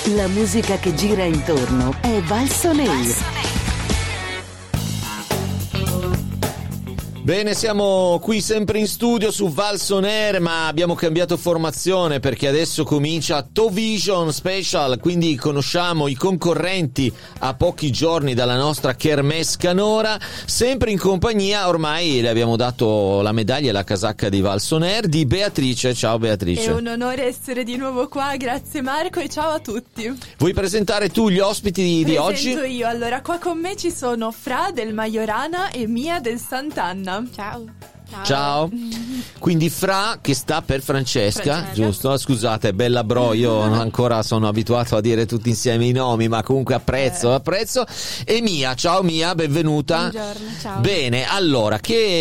La musica che gira intorno è Valso Nere. Bene, siamo qui sempre in studio su Valso On Air, ma abbiamo cambiato formazione perché adesso comincia TOVision Special, quindi conosciamo i concorrenti a pochi giorni dalla nostra Kermesse Canora, sempre in compagnia, ormai le abbiamo dato la medaglia e la casacca di Valso On Air, di Beatrice. Ciao Beatrice. È un onore essere di nuovo qua, grazie Marco e ciao a tutti. Vuoi presentare tu gli ospiti di oggi? Presento io, allora qua con me ci sono Fra del Majorana e Mia del Sant'Anna. Ciao. Ciao. Quindi Fra, che sta per Francesca, giusto? Scusate, bella bro, io ancora sono abituato a dire tutti insieme i nomi, ma comunque apprezzo. E Mia, ciao Mia, benvenuta. Buongiorno, ciao. Bene, allora,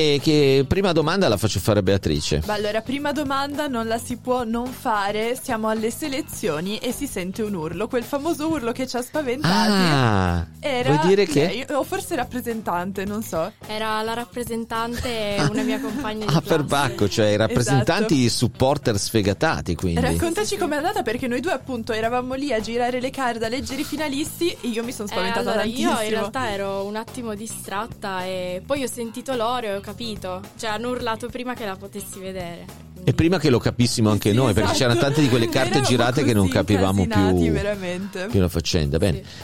che prima domanda la faccio fare a Beatrice. Ma allora, prima domanda non la si può non fare, siamo alle selezioni e si sente un urlo, quel famoso urlo che ci ha spaventati. Era vuoi dire che? lei, o forse rappresentante, non so. Era la rappresentante e una mia compagna di classe. Per Bacco, cioè i rappresentanti supporter sfegatati, quindi. Raccontaci com'è andata, perché noi due appunto eravamo lì a girare le card, a leggere i finalisti e io mi sono spaventata allora, tantissimo. Io in realtà ero un attimo distratta e poi ho sentito loro e ho capito. Cioè hanno urlato prima che la potessi vedere. E prima che lo capissimo anche noi, perché esatto. c'erano tante di quelle carte Eravamo girate che non così capivamo incasinati, veramente. più la faccenda. Bene, Sì.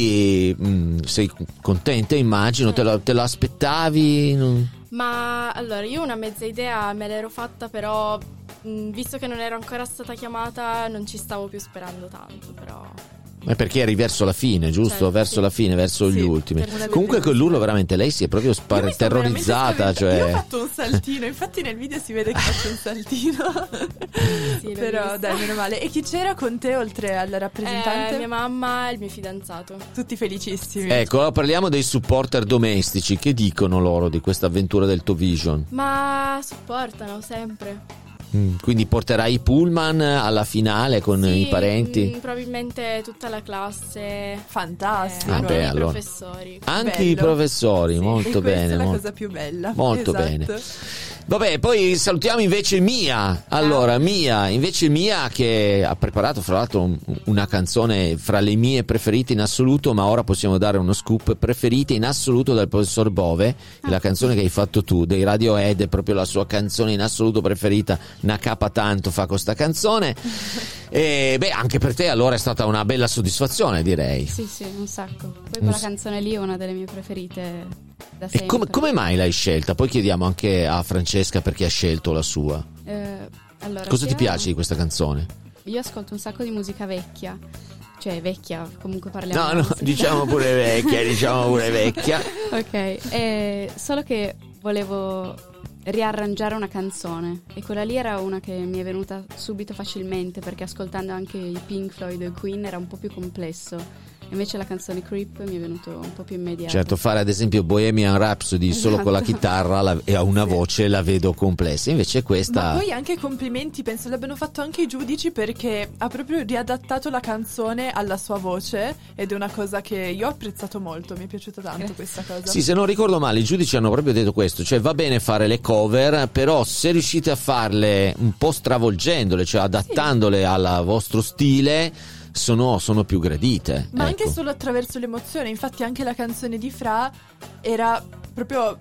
Quindi sei contenta, immagino, te lo aspettavi? Ma allora io una mezza idea me l'ero fatta, però visto che non ero ancora stata chiamata non ci stavo più sperando tanto, però. Ma perché eri verso la fine, giusto? Certo, verso sì. la fine, verso Sì, gli ultimi. per una Comunque delle con l'urlo veramente lei si è proprio Io mi sto terrorizzata, veramente spaventata. Io ho cioè. fatto un saltino, infatti nel video si vede che faccio un saltino. Sì, l'ho Però visto. dai, meno male. E chi c'era con te oltre alla rappresentante? Mia mamma e il mio fidanzato. Tutti felicissimi. Ecco, allora parliamo dei supporter domestici. Che dicono loro di questa avventura del TOVision? Ma supportano sempre. Quindi porterai i pullman alla finale con Sì, i parenti? Probabilmente tutta la classe. Fantastico. Ah, beh, i allora. professori. Anche i Bello. professori, Sì, molto e questa bene. è la molto- cosa più bella. Molto Esatto. bene. Vabbè, poi salutiamo invece Mia. Allora, Mia che ha preparato fra l'altro una canzone fra le mie preferite in assoluto, ma ora possiamo dare uno scoop: preferite in assoluto dal professor Bove, la canzone che hai fatto tu, dei Radiohead, è proprio la sua canzone in assoluto preferita, una capa tanto fa questa canzone. E beh, anche per te allora è stata una bella soddisfazione, direi. Sì, un sacco. Poi quella canzone lì è una delle mie preferite da E sempre. come mai l'hai scelta? Poi chiediamo anche a Francesca perché ha scelto la sua. Allora, Cosa ti sia- piace di questa canzone? Io ascolto un sacco di musica vecchia. Cioè vecchia, comunque parliamo. No, diciamo pure vecchia. Ok, solo che volevo riarrangiare una canzone e quella lì era una che mi è venuta subito facilmente, perché ascoltando anche i Pink Floyd e Queen era un po' più complesso. Invece la canzone Creep mi è venuto un po' più immediato. Certo, fare ad esempio Bohemian Rhapsody solo con la Esatto. chitarra e a una voce la vedo complessa, invece questa. Ma poi anche complimenti, penso l'abbiano fatto anche i giudici, perché ha proprio riadattato la canzone alla sua voce ed è una cosa che io ho apprezzato molto, mi è piaciuta tanto questa cosa. Sì, se non ricordo male i giudici hanno proprio detto questo, cioè va bene fare le cover, però se riuscite a farle un po' stravolgendole, cioè adattandole al vostro stile, sono più gradite. Ma ecco. anche solo attraverso l'emozione, infatti anche la canzone di Fra era proprio,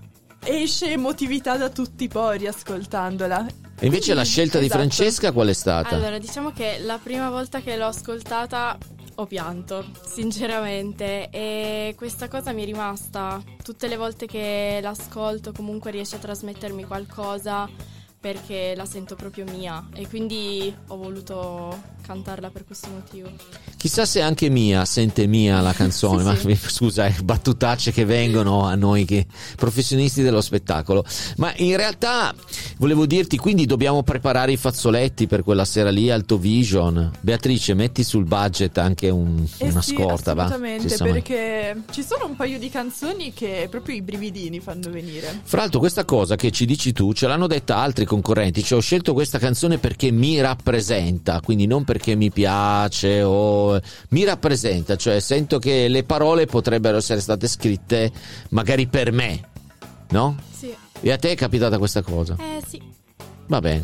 esce emotività da tutti i pori ascoltandola. E invece la scelta di Esatto. Francesca qual è stata? Allora, diciamo che la prima volta che l'ho ascoltata ho pianto, sinceramente, e questa cosa mi è rimasta. Tutte le volte che l'ascolto comunque riesce a trasmettermi qualcosa, perché la sento proprio mia e quindi ho voluto cantarla per questo motivo. Chissà se anche Mia sente Mia la canzone, ma scusa, battutacce che vengono a noi che professionisti dello spettacolo. Ma in realtà volevo dirti, quindi dobbiamo preparare i fazzoletti per quella sera lì al TOVision. Beatrice, metti sul budget anche una Sì, scorta, va? assolutamente, Insomma. perché ci sono un paio di canzoni che proprio i brividini fanno venire. Fra l'altro questa cosa che ci dici tu ce l'hanno detta altri concorrenti, cioè ho scelto questa canzone perché mi rappresenta, quindi non perché mi piace o mi rappresenta, cioè sento che le parole potrebbero essere state scritte magari per me, no? Sì. E a te è capitata questa cosa? Sì. Va bene.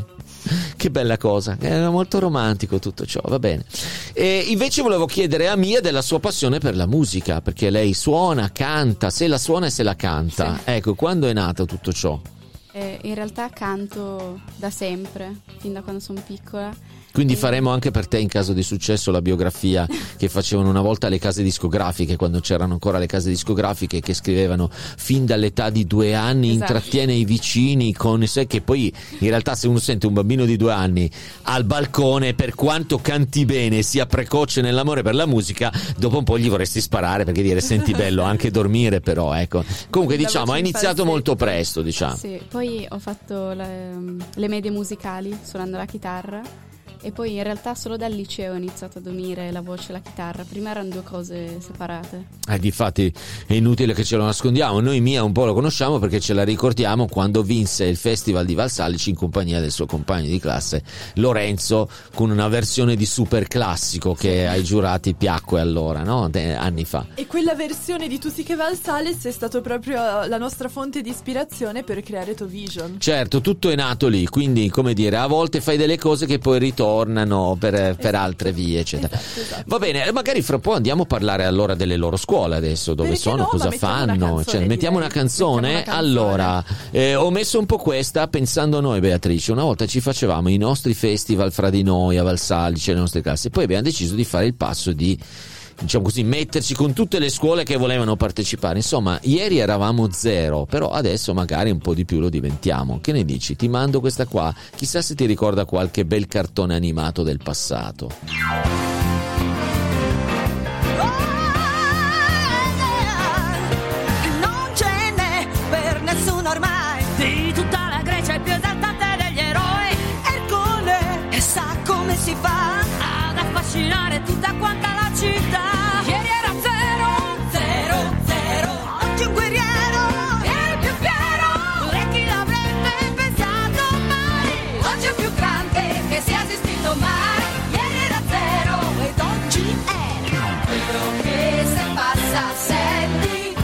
Che bella cosa, era molto romantico tutto ciò, va bene. E invece volevo chiedere a Mia della sua passione per la musica, perché lei suona, canta, se la suona e se la canta. Sì. Ecco, quando è nato tutto ciò? In realtà canto da sempre, fin da quando sono piccola. Quindi faremo anche per te, in caso di successo, la biografia che facevano una volta le case discografiche, quando c'erano ancora le case discografiche, che scrivevano fin dall'età di 2 anni, Esatto. intrattiene i vicini con sé, che poi in realtà se uno sente un bambino di 2 anni al balcone, per quanto canti bene, sia precoce nell'amore per la musica, dopo un po' gli vorresti sparare, perché dire senti bello anche dormire, però ecco. Comunque La diciamo, voce ha in iniziato falsetto. molto presto, diciamo. Sì, poi ho fatto le medie musicali suonando la chitarra e poi in realtà solo dal liceo ho iniziato ad unire la voce e la chitarra. Prima erano 2 cose separate. Difatti è inutile che ce lo nascondiamo. Noi Mia un po' lo conosciamo perché ce la ricordiamo quando vinse il Festival di Valsalici in compagnia del suo compagno di classe Lorenzo, con una versione di super classico che ai giurati piacque allora, no? Anni fa. E quella versione di Tu sì che Valsales è stato proprio la nostra fonte di ispirazione per creare Tovision. Certo, tutto è nato lì, quindi come dire, a volte fai delle cose che poi ritornano per altre vie, eccetera. Esatto. Va bene, magari fra un po' andiamo a parlare allora delle loro scuole adesso, dove Perché sono, no? cosa Ma mettiamo una fanno, canzone, cioè, mettiamo una direi. canzone. Mettiamo una canzone. Allora, ho messo un po' questa pensando a noi, Beatrice. Una volta ci facevamo i nostri festival fra di noi a Valsalice, le nostre classi, poi abbiamo deciso di fare il passo di, diciamo così, metterci con tutte le scuole che volevano partecipare. Insomma, ieri eravamo 0, però adesso magari un po' di più lo diventiamo. Che ne dici? Ti mando questa qua, chissà se ti ricorda qualche bel cartone animato del passato. Non ce n'è per nessuno ormai di tutta la Grecia il più esaltante degli eroi. Ercole e sa come si fa ad affascinare tutta quanta la città. Ieri era 0, oggi un guerriero è il più fiero. E chi l'avrebbe pensato mai? Oggi è più grande che sia esistito mai. Ieri era 0 ed oggi è quello che se passa senti.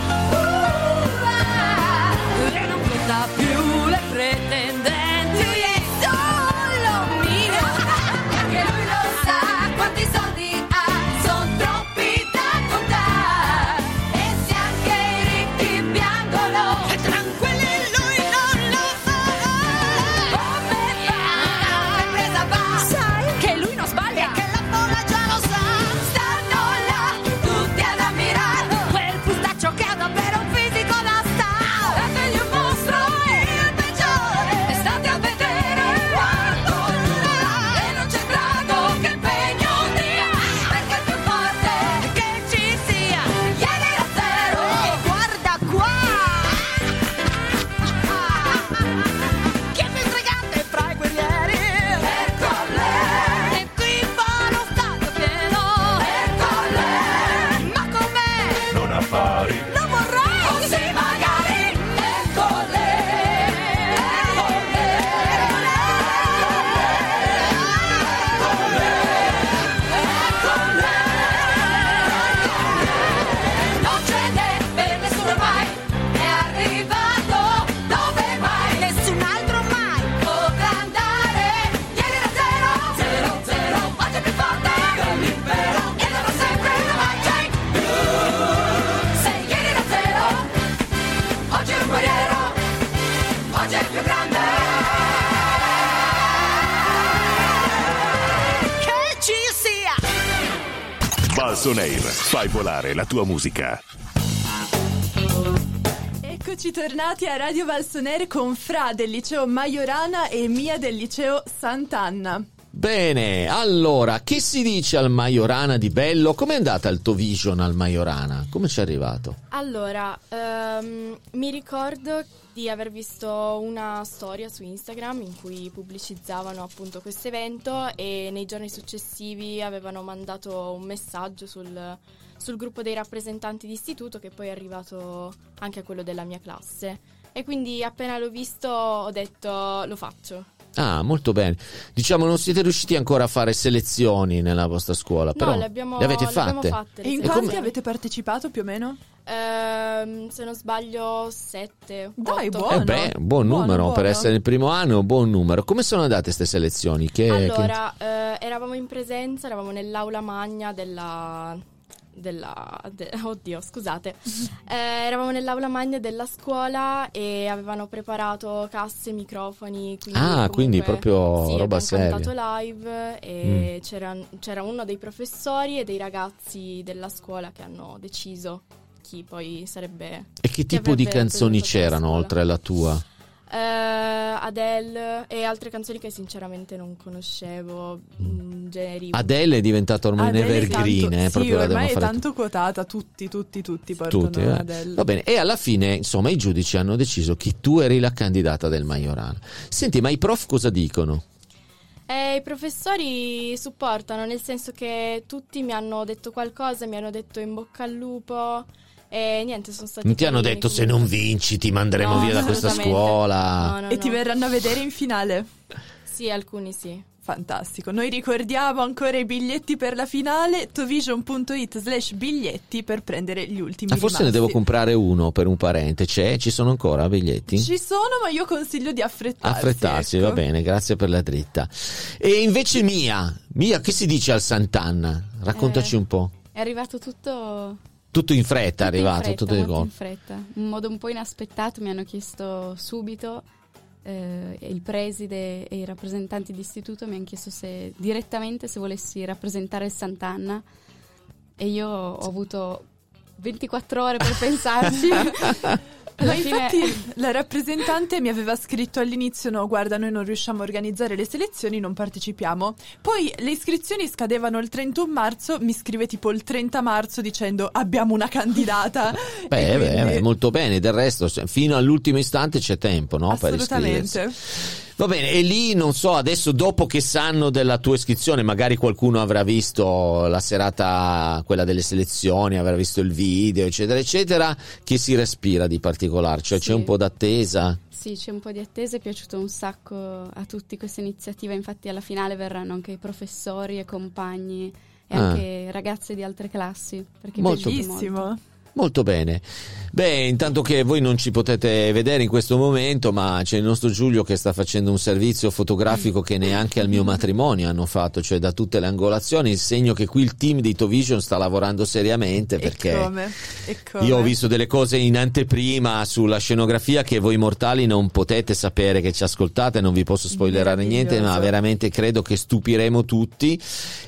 E non conta più le pretendenti. Solo mio, perché lui lo sa quanti soldi ha, son troppi da contare. E se anche i ricchi piangono, tranquilli lui non lo farà. Come fa, che presa va, sai che lui non sbaglia e che la folla già lo sa. Stanno là tutti ad ammirarlo, quel pistaccio che ha davvero un fisico da star. Dategli un mostro, il peggiore, e state a vedere quanto là. E non c'è drago che impegno dia, perché è più forte che ci sia. Ieri era 0 e guarda qua. Chi è più intrigante fra i guerrieri? Ercole. E qui fa lo stadio pieno. Ercole. Ma com'è? Non affari. Lo vorrei! Oh sì, magari! Ercole! Non ce n'è per nessuno mai, è arrivato dove mai nessun altro mai potrà andare. Ieri era 0, oggi è più forte dell'impero e loro sempre mai c'è più. Se ieri era 0, oggi è un guerriero, oggi è più grande. Che ci sia! Balsonair, fai volare la tua musica. Eccoci tornati a Radio Valsonair con Fra del liceo Majorana e Mia del liceo Sant'Anna. Bene, allora, che si dice al Majorana di bello? Com'è andata il Tovision al Majorana? Come ci è arrivato? Allora, mi ricordo di aver visto una storia su Instagram in cui pubblicizzavano appunto questo evento e nei giorni successivi avevano mandato un messaggio sul gruppo dei rappresentanti di istituto, che poi è arrivato anche a quello della mia classe. E quindi appena l'ho visto ho detto lo faccio. Ah, molto bene. Diciamo, non siete riusciti ancora a fare selezioni nella vostra scuola, però No, le avete abbiamo fatte? fatte. E in E quanti come- avete partecipato più o meno? Se non sbaglio 7. Dai, 8. buono. Buon numero Buono. per essere il primo anno, buon numero. Come sono andate queste selezioni? Allora, eravamo in presenza, eravamo nell'aula magna oddio, scusate. Eravamo nell'aula magna della scuola e avevano preparato casse, microfoni. Quindi proprio sì, roba abbiamo seria. cantato live e c'era uno dei professori e dei ragazzi della scuola che hanno deciso chi poi sarebbe. E che tipo di avrebbe canzoni rappresentato la c'erano scuola. oltre alla tua? Adele e altre canzoni che sinceramente non conoscevo, generi. Adele è diventata ormai un Adele è evergreen, tanto- proprio la sì, devono ormai è fare tanto quotata, tutti portano tutti, Adele. Va bene, e alla fine insomma i giudici hanno deciso che tu eri la candidata del Majorana. Senti, ma i prof cosa dicono? I professori supportano, nel senso che tutti mi hanno detto qualcosa, mi hanno detto in bocca al lupo e niente, sono stati Non ti hanno carini, detto se comunque. non vinci ti manderemo No, via da questa assolutamente. scuola? No, E ti verranno a vedere in finale. Sì, alcuni sì. Fantastico. Noi ricordiamo ancora i biglietti per la finale, tovision.it/biglietti per prendere gli ultimi Forse ne rimasti. devo comprare uno per un parente. Ci sono ancora biglietti? Ci sono, ma io consiglio di Affrettarsi, ecco. va bene, grazie per la dritta. E invece Mia, che si dice al Sant'Anna? Raccontaci un po'. È arrivato tutto Tutto in fretta è arrivato, in fretta, tutto di molto gol. in fretta. In modo un po' inaspettato mi hanno chiesto subito, il preside e i rappresentanti d'istituto mi hanno chiesto direttamente se volessi rappresentare il Sant'Anna e io ho avuto 24 ore per pensarci. Ma Alla fine- infatti la rappresentante mi aveva scritto all'inizio: no, guarda, noi non riusciamo a organizzare le selezioni, non partecipiamo. Poi le iscrizioni scadevano il 31 marzo, mi scrive tipo il 30 marzo dicendo abbiamo una candidata. E quindi- Molto bene, del resto fino all'ultimo istante c'è tempo, no? Per iscriversi. Assolutamente. Va bene, e lì non so, adesso dopo che sanno della tua iscrizione, magari qualcuno avrà visto la serata, quella delle selezioni, avrà visto il video, eccetera, eccetera, che si respira di particolare, cioè Sì. c'è un po' d'attesa. Sì, c'è un po' di attesa, è piaciuto un sacco a tutti questa iniziativa, infatti alla finale verranno anche i professori e compagni e anche ragazze di altre classi. Perché è Molto piaciuto molto. Bellissimo. Molto bene. Beh, intanto che voi non ci potete vedere in questo momento, ma c'è il nostro Giulio che sta facendo un servizio fotografico che neanche al mio matrimonio hanno fatto, cioè da tutte le angolazioni, il segno che qui il team di Tovision sta lavorando seriamente, perché E come? io ho visto delle cose in anteprima sulla scenografia che voi mortali non potete sapere, che ci ascoltate, non vi posso spoilerare niente, ma Meraviglioso. veramente credo che stupiremo tutti.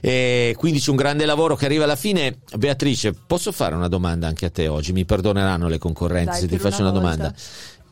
E quindi c'è un grande lavoro che arriva alla fine. Beatrice, posso fare una domanda anche a te oggi? Mi perdoneranno le concorrenti Dai, se ti per faccio una una domanda. volta.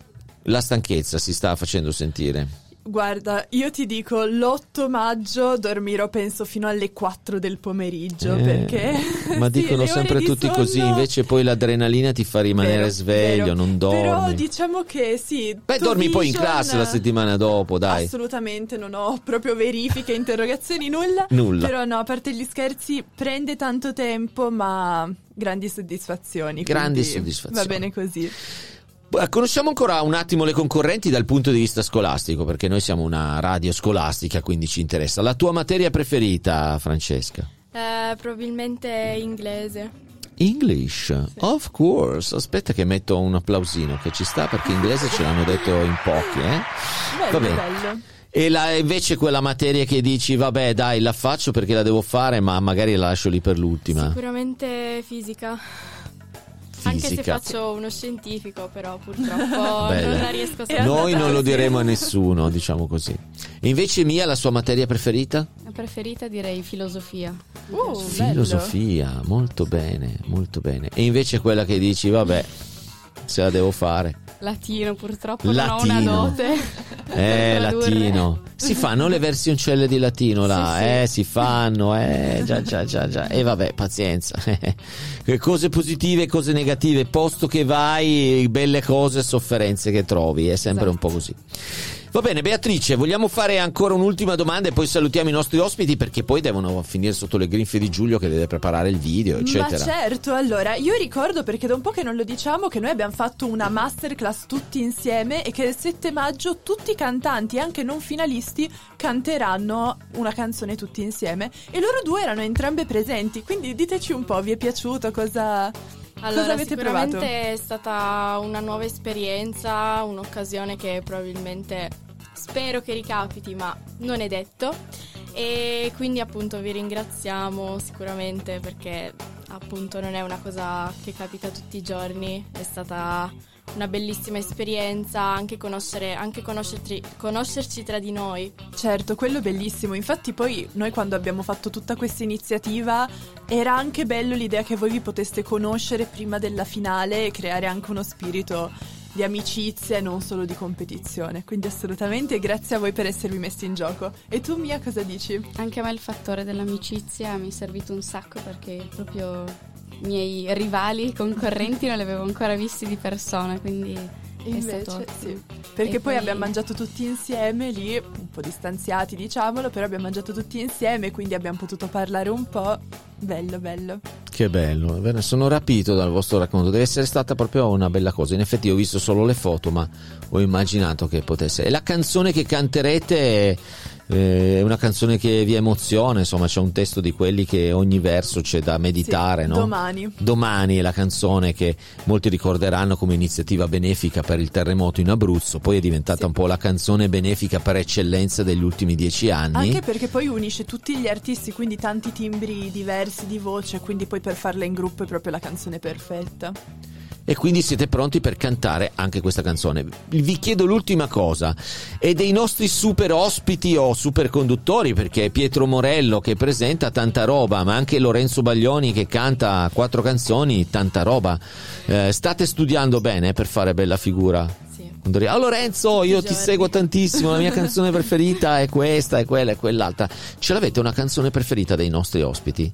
La stanchezza si sta facendo sentire? Guarda, io ti dico, l'8 maggio dormirò penso fino alle 4 del pomeriggio, perché Ma sì, dicono le ore sempre di tutti sonno- così, invece poi l'adrenalina ti fa rimanere Vero, sveglio, vero. non dormi. Però diciamo che sì. Beh, dormi poi in Tovision- classe la settimana dopo, dai. Assolutamente, non ho proprio verifiche, interrogazioni, nulla. Nulla. Però no, a parte gli scherzi, prende tanto tempo, ma grandi soddisfazioni. Grandi quindi soddisfazioni. Va bene così. Conosciamo ancora un attimo le concorrenti dal punto di vista scolastico, perché noi siamo una radio scolastica, quindi ci interessa. La tua materia preferita, Francesca? Probabilmente inglese. English, of course. Aspetta che metto un applausino che ci sta, perché inglese ce l'hanno detto in pochi, Bello, Va bene. bello. E invece quella materia che dici, vabbè dai, la faccio perché la devo fare, ma magari la lascio lì per l'ultima. Sicuramente fisica. Anche se Fisica. faccio uno scientifico, però purtroppo Bella. non la riesco a E Noi non lo così. diremo a nessuno, diciamo così. E invece Mia, la sua materia preferita? La preferita direi filosofia. Bello. Filosofia, molto bene, molto bene. E invece quella che dici, vabbè, se la devo fare. Latino, purtroppo Latino. non ho una dote. per tradurre. Latino. Si fanno le versioncelle di latino là, Sì, sì. si fanno, già. E vabbè, pazienza. Cose positive, cose negative, posto che vai, belle cose, sofferenze che trovi, è sempre un po' così. Va bene, Beatrice, vogliamo fare ancora un'ultima domanda e poi salutiamo i nostri ospiti, perché poi devono finire sotto le grinfie di Giulio che deve preparare il video, eccetera. Ma certo, allora, io ricordo, perché da un po' che non lo diciamo, che noi abbiamo fatto una masterclass tutti insieme e che il 7 maggio tutti i cantanti, anche non finalisti, canteranno una canzone tutti insieme e loro due erano entrambe presenti, quindi diteci un po', vi è piaciuto, cosa Allora, Cosa avete sicuramente provato? è stata una nuova esperienza, un'occasione che probabilmente spero che ricapiti, ma non è detto. E quindi appunto vi ringraziamo sicuramente perché appunto non è una cosa che capita tutti i giorni, è stata una bellissima esperienza, anche conoscerci tra di noi. Certo, quello è bellissimo. Infatti poi noi quando abbiamo fatto tutta questa iniziativa era anche bello l'idea che voi vi poteste conoscere prima della finale e creare anche uno spirito di amicizia e non solo di competizione. Quindi assolutamente grazie a voi per esservi messi in gioco. E tu Mia cosa dici? Anche a me il fattore dell'amicizia mi è servito un sacco perché proprio i miei rivali, concorrenti non li avevo ancora visti di persona, quindi è Invece stato ottimo. sì, perché E poi abbiamo mangiato tutti insieme lì, un po' distanziati diciamolo, però abbiamo mangiato tutti insieme, quindi abbiamo potuto parlare un po'. Bello, bello. Che bello, sono rapito dal vostro racconto, deve essere stata proprio una bella cosa. In effetti ho visto solo le foto, ma ho immaginato che potesse. E la canzone che canterete è una canzone che vi emoziona, insomma c'è un testo di quelli che ogni verso c'è da meditare, Sì, no? Domani è la canzone che molti ricorderanno come iniziativa benefica per il terremoto in Abruzzo, poi è diventata un po' la canzone benefica per eccellenza degli ultimi 10 anni. Anche perché poi unisce tutti gli artisti, quindi tanti timbri diversi di voce, quindi poi per farla in gruppo è proprio la canzone perfetta. E quindi siete pronti per cantare anche questa canzone. Vi chiedo l'ultima cosa, e dei nostri super ospiti o super conduttori, perché Pietro Morello che presenta tanta roba, ma anche Lorenzo Baglioni che canta 4 canzoni, tanta roba. State studiando bene per fare bella figura? Sì. Lorenzo, io ti seguo tantissimo, la mia canzone preferita è questa, è quella, è quell'altra. Ce l'avete una canzone preferita dei nostri ospiti?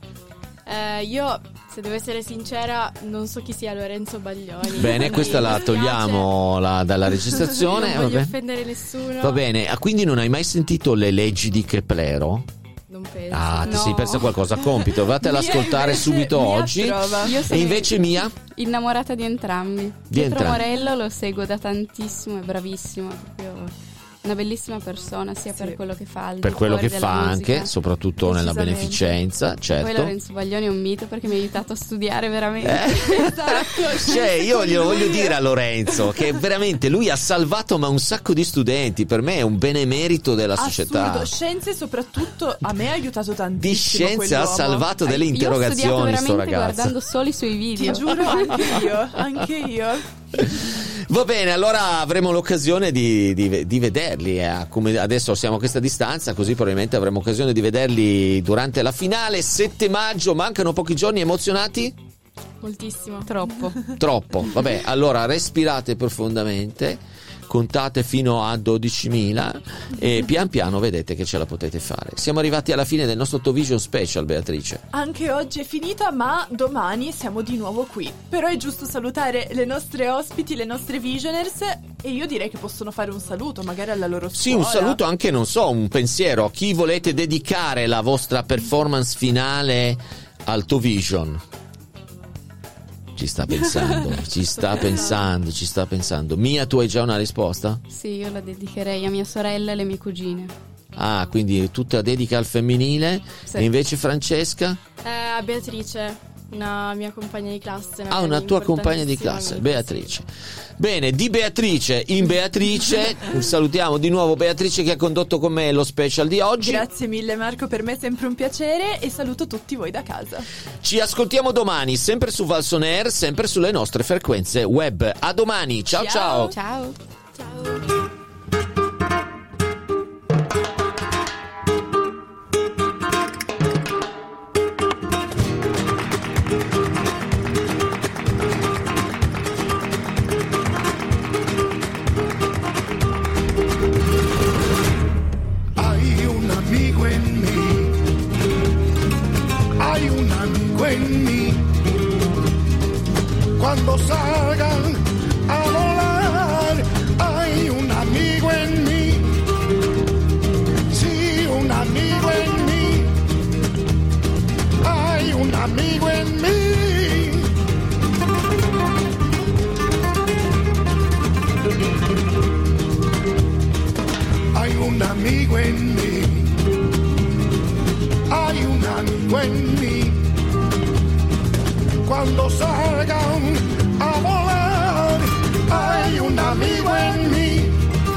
Io, se devo essere sincera, non so chi sia Lorenzo Baglioni. Bene, quindi questa la mi dispiace. togliamo dalla registrazione. Non voglio vabbè. offendere nessuno. Va bene, quindi non hai mai sentito le leggi di Keplero? Non penso. Ah, ti No. sei persa qualcosa, compito, vate ad Mia ascoltare invece- subito Mia oggi. trova. Io E sono invece Mia? innamorata di entrambi. Di Pietro entrambi. Morello lo seguo da tantissimo, è bravissimo, è proprio una bellissima persona sia per quello che fa al Per di quello fuori che della fa musica. anche, soprattutto nella Decisamente. beneficenza, Poi certo. Lorenzo Baglioni è un mito perché mi ha aiutato a studiare veramente. Cioè, io glielo voglio dire a Lorenzo che veramente lui ha salvato ma un sacco di studenti, per me è un benemerito della società. Assurdo, scienze soprattutto a me ha aiutato tantissimo. Di scienze ha quell'uomo. salvato delle Io ho studiato interrogazioni sto veramente ragazzo. guardando solo i suoi Ti video. giuro, anche io. Va bene, allora avremo l'occasione di vederli. Come adesso siamo a questa distanza, così probabilmente avremo occasione di vederli durante la finale. 7 maggio, mancano pochi giorni. Emozionati? Moltissimo. Troppo. Troppo. Vabbè, allora respirate profondamente, contate fino a 12.000 e pian piano vedete che ce la potete fare. Siamo arrivati alla fine del nostro Tovision Special, Beatrice. Anche oggi è finita, ma domani siamo di nuovo qui. Però è giusto salutare le nostre ospiti, le nostre Visioners, e io direi che possono fare un saluto, magari alla loro scuola. Sì, un saluto anche, non so, un pensiero a chi volete dedicare la vostra performance finale al Tovision. Ci sta pensando, ci sta pensando. Mia, tu hai già una risposta? Sì, io la dedicherei a mia sorella e alle mie cugine. Ah, quindi tutta dedica al femminile. Sì. E invece Francesca? A Beatrice, una mia compagna di classe. Ah, una tua compagna di classe, Beatrice. Bene, di Beatrice in Beatrice, salutiamo di nuovo Beatrice che ha condotto con me lo special di oggi. Grazie mille Marco, per me è sempre un piacere, e saluto tutti voi da casa. Ci ascoltiamo domani, sempre su Valson Air, sempre sulle nostre frequenze web. A domani, ciao ciao. Ciao. Ciao. Hay un amigo en mí, hay un amigo en mí. Cuando salgan a volar, hay un amigo en mí. Sí, un amigo en mí. Hay un amigo en mí. Hay un amigo en mí, hay un amigo en mí. Cuando cuando salgan a volar. Hay un amigo en mí,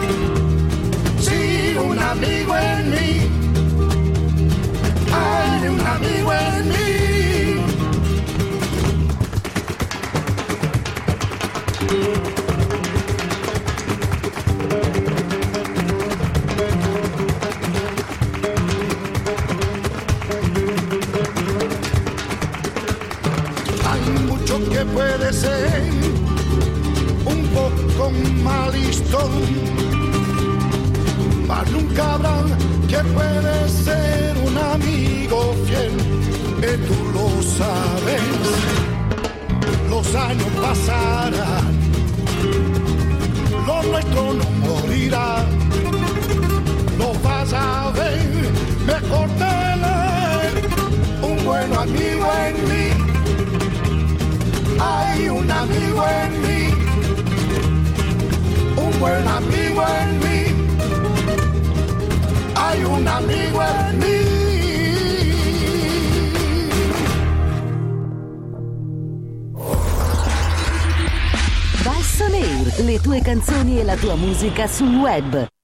sí, un amigo en mí. Hay un amigo en mí. Que puede ser un poco malistón, mas nunca habrá que puede ser un amigo fiel, y tú lo sabes. Los años pasarán, lo nuestro no morirá, lo vas a ver mejor tener un buen amigo en mí. Hay un amigo en mí, un buen amigo en mí. Hay un amigo en mí. Valsonair, le tue canzoni e la tua musica sul web.